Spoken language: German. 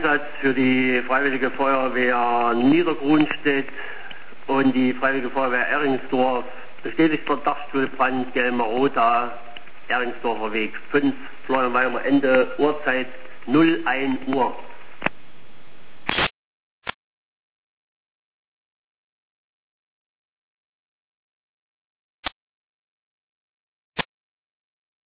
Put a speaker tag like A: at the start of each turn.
A: Einsatz für die Freiwillige Feuerwehr Niedergrunstedt und die Freiwillige Feuerwehr Eringsdorf. Bestätigter Dachstuhlbrand, Gelmarota, Eringsdorfer Weg 5, Florian Weimer, Ende, Uhrzeit 01 Uhr.